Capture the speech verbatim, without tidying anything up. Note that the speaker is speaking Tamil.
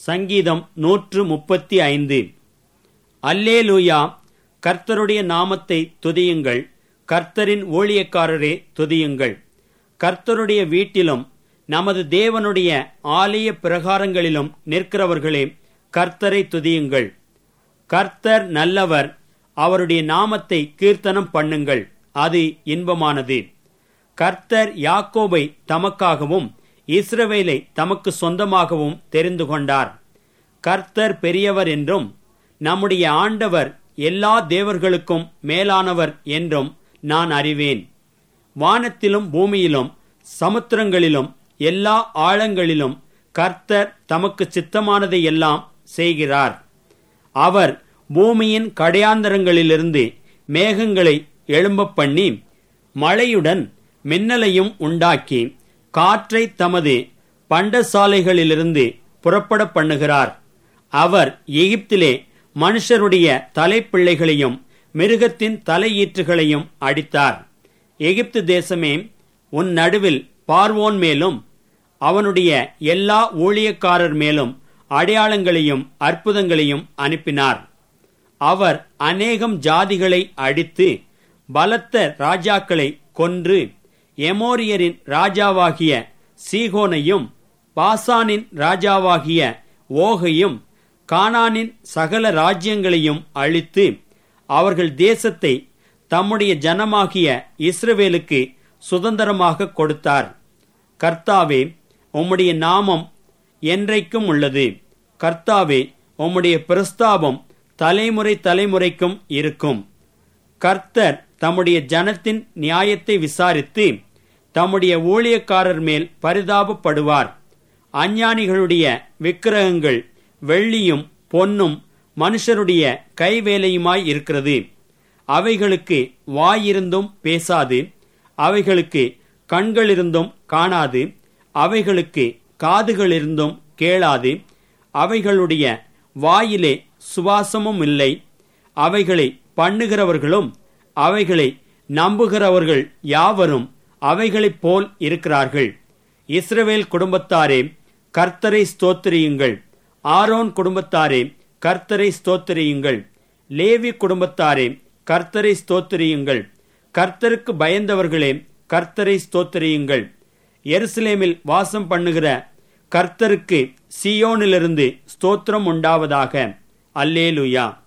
சங்கீதம் நூற்று முப்பத்தி ஐந்து. அல்லேலூயா, கர்த்தருடைய நாமத்தை துதியுங்கள். கர்த்தரின் ஊழியக்காரரே துதியுங்கள். கர்த்தருடைய வீட்டிலும் நமது தேவனுடைய ஆலய பிரகாரங்களிலும் நிற்கிறவர்களே கர்த்தரை துதியுங்கள். கர்த்தர் நல்லவர், அவருடைய நாமத்தை கீர்த்தனம் பண்ணுங்கள், அது இன்பமானது. கர்த்தர் யாக்கோபை தமக்காகவும் இஸ்ரவேலை தமக்கு சொந்தமாகவும் தெரிந்து கொண்டார். கர்த்தர் பெரியவர் என்றும் நம்முடைய ஆண்டவர் எல்லா தேவர்களுக்கும் மேலானவர் என்றும் நான் அறிவேன். வானத்திலும் பூமியிலும் சமுத்திரங்களிலும் எல்லா ஆழங்களிலும் கர்த்தர் தமக்கு சித்தமானதை எல்லாம் செய்கிறார். அவர் பூமியின் கடையாந்தரங்களிலிருந்து மேகங்களை எழும்ப பண்ணி மழையுடன் மின்னலையும் உண்டாக்கி காற்றை தமது பண்டசாலைகளிலிருந்து புறப்பட பண்ணுகிறார். அவர் எகிப்திலே மனுஷருடைய தலைப்பிள்ளைகளையும் மிருகத்தின் தலையீற்றுகளையும் அடித்தார். எகிப்து தேசமே, உன் நடுவில் பார்வோன் மேலும் அவனுடைய எல்லா ஊழியக்காரர் மேலும் அடையாளங்களையும் அற்புதங்களையும் அனுப்பினார். அவர் அநேகம் ஜாதிகளை அடித்து பலத்த ராஜாக்களை கொன்று எமோரியரின் ராஜாவாகிய சீகோனையும் பாசானின் ராஜாவாகிய ஓகையும் கானானின் சகல ராஜ்யங்களையும் அழித்து அவர்கள் தேசத்தை தம்முடைய ஜனமாகிய இஸ்ரவேலுக்கு சுதந்திரமாக கொடுத்தார். கர்த்தாவே, உம்முடைய நாமம் என்றைக்கும் உள்ளது. கர்த்தாவே, உம்முடைய பிரஸ்தாபம் தலைமுறை தலைமுறைக்கும் இருக்கும். கர்த்தர் தம்முடைய ஜனத்தின் நியாயத்தை விசாரித்து தம்முடைய ஊழியக்காரர் மேல் பரிதாபப்படுவார். அஞ்ஞானிகளுடைய விக்கிரகங்கள் வெள்ளியும் பொன்னும் மனுஷருடைய கைவேலையுமாய் இருக்கிறது. அவைகளுக்கு வாயிருந்தும் பேசாது, அவைகளுக்கு கண்களிருந்தும் காணாது, அவைகளுக்கு காதுகளிருந்தும் கேளாது, அவைகளுடைய வாயிலே சுவாசமும் இல்லை. அவைகளை பண்ணுகிறவர்களும் அவைகளை நம்புகிறவர்கள் யாவரும் அவைகளைப் போல் இருக்கிறார்கள். இஸ்ரவேல் குடும்பத்தாரே, கர்த்தரை ஸ்தோத்திரியுங்கள். ஆரோன் குடும்பத்தாரே, கர்த்தரை ஸ்தோத்திரியுங்கள். லேவி குடும்பத்தாரே, கர்த்தரை ஸ்தோத்திரியுங்கள். கர்த்தருக்கு பயந்தவர்களே, கர்த்தரை ஸ்தோத்திரியுங்கள். எருசலேமில் வாசம் பண்ணுகிற கர்த்தருக்கு சீயோனிலிருந்து ஸ்தோத்திரம் உண்டாவதாக. அல்லேலூயா.